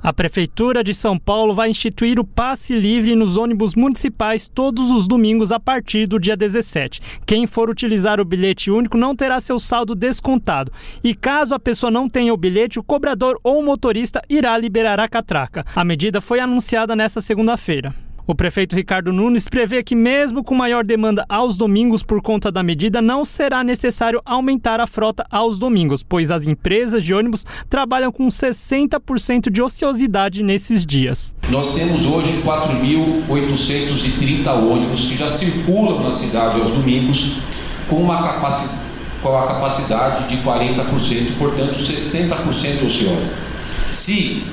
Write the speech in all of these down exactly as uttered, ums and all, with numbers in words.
A Prefeitura de São Paulo vai instituir o passe livre nos ônibus municipais todos os domingos a partir do dia dezessete. Quem for utilizar o bilhete único não terá seu saldo descontado. E caso a pessoa não tenha o bilhete, o cobrador ou o motorista irá liberar a catraca. A medida foi anunciada nesta segunda-feira. O prefeito Ricardo Nunes prevê que, mesmo com maior demanda aos domingos por conta da medida, não será necessário aumentar a frota aos domingos, pois as empresas de ônibus trabalham com sessenta por cento de ociosidade nesses dias. Nós temos hoje quatro mil oitocentos e trinta ônibus que já circulam na cidade aos domingos com uma capacidade, com a capacidade de quarenta por cento, portanto sessenta por cento ociosa. Se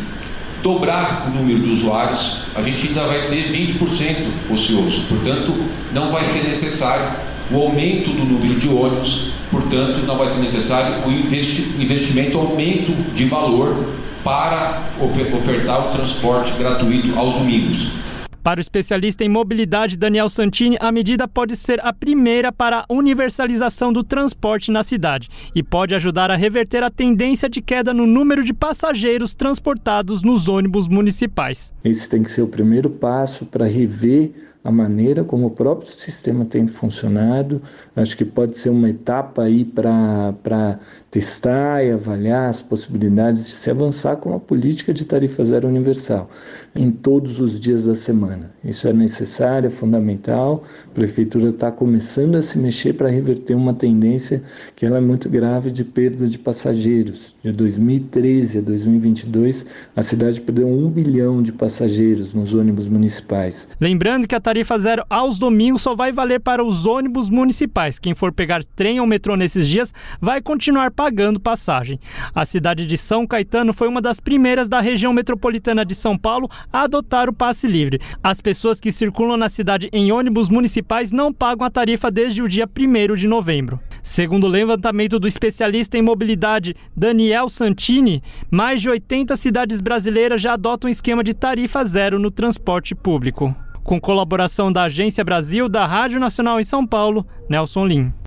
dobrar o número de usuários, a gente ainda vai ter vinte por cento ocioso. Portanto, não vai ser necessário o aumento do número de ônibus, portanto, não vai ser necessário o investimento, aumento de valor para ofertar o transporte gratuito aos domingos. Para o especialista em mobilidade Daniel Santini, a medida pode ser a primeira para a universalização do transporte na cidade e pode ajudar a reverter a tendência de queda no número de passageiros transportados nos ônibus municipais. Esse tem que ser o primeiro passo para rever a maneira como o próprio sistema tem funcionado. Acho que pode ser uma etapa aí para para testar e avaliar as possibilidades de se avançar com a política de tarifa zero universal em todos os dias da semana. Isso é necessário, é fundamental. A Prefeitura está começando a se mexer para reverter uma tendência que ela é muito grave de perda de passageiros. De dois mil e treze a dois mil e vinte e dois, a cidade perdeu um bilhão de passageiros nos ônibus municipais. Lembrando que a tarifa zero aos domingos só vai valer para os ônibus municipais. Quem for pegar trem ou metrô nesses dias vai continuar pagando passagem. A cidade de São Caetano foi uma das primeiras da região metropolitana de São Paulo a adotar o passe livre. As pessoas que circulam na cidade em ônibus municipais não pagam a tarifa desde o dia primeiro de novembro. Segundo o levantamento do especialista em mobilidade Daniel Santini, mais de oitenta cidades brasileiras já adotam um esquema de tarifa zero no transporte público. Com colaboração da Agência Brasil, da Rádio Nacional em São Paulo, Nelson Lim.